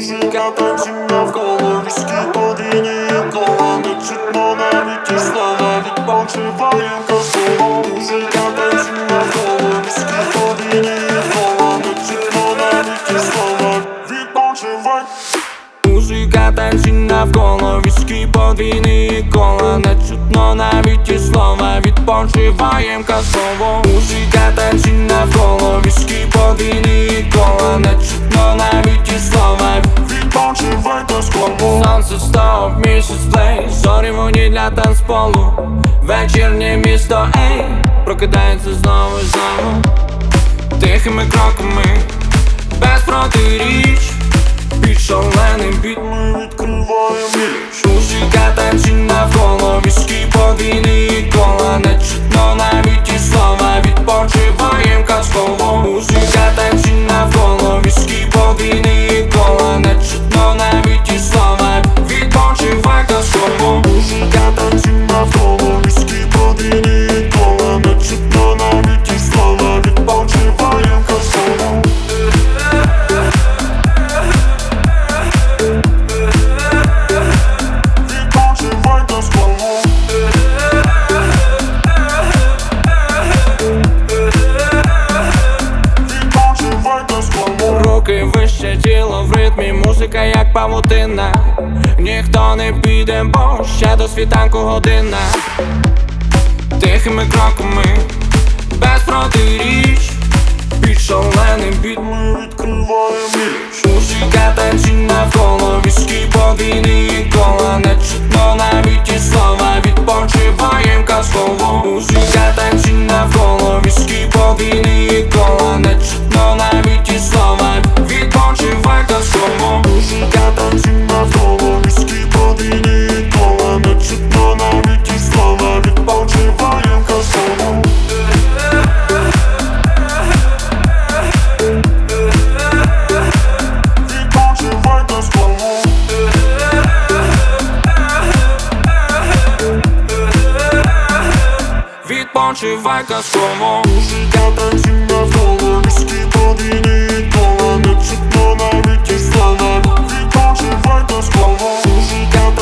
Музика танцює навколо, віскі по війні кола. Не чутно навіть ті слова, відпочиваєм казково. Музика танцює навколо, віскі по війні кола. Не чутно навіть ті слова, відпочивай. Музика танцює навколо, віскі подвійні кола. Не чутно навіть ті слова, відпочиваєм казково. Музика танцює навколо, віскі подвійні кола. Не чутно навіть ті слова, відпочивай казково. Сонце стоп, місяць плей, зорі вогні для танцполу. Вечірнє місто, ей, прокидається знову і знову. Тихими кроками, без протиріч, під шаленим біт ми відкриваєм ніч. Музика танцює навколо, віскі подвійні кола. Не чутно навіть ті слова, відпочиваєм казково. Музика танцює навколо, віскі подвійні кола. Не чутно навіть ті слова, відпочивай казково. Музика танцює навколо, віскі подвійні кола. Не чутно навіть ті слова, відпочиваєм казково. Відпочивай казково. Відпочивай казково. Руки вище, тіло в ритмі, музика як павутина. Ніхто не піде, бо ще до світанку година. Тихими кроками, без протиріч, під шаленим біт ми відкриваєм ніч. Музика танцює навколо, віскі подвійні кола. Не чутно навіть ті слова, відпочиваєм казково. Музика танцює навколо, віскі подвійні кола. Не чутно навіть ті слова, відпочивай казково. Музика танцює навколо, віскі подвійні кола. Не чутно навіть ті слова, відпочиваєм казково. Відпочивай казково. Відпочивай казково. Музика танцює навколо, віскі подвійні кола. Не чутно навіть ті слова, відпочивай казково. Музика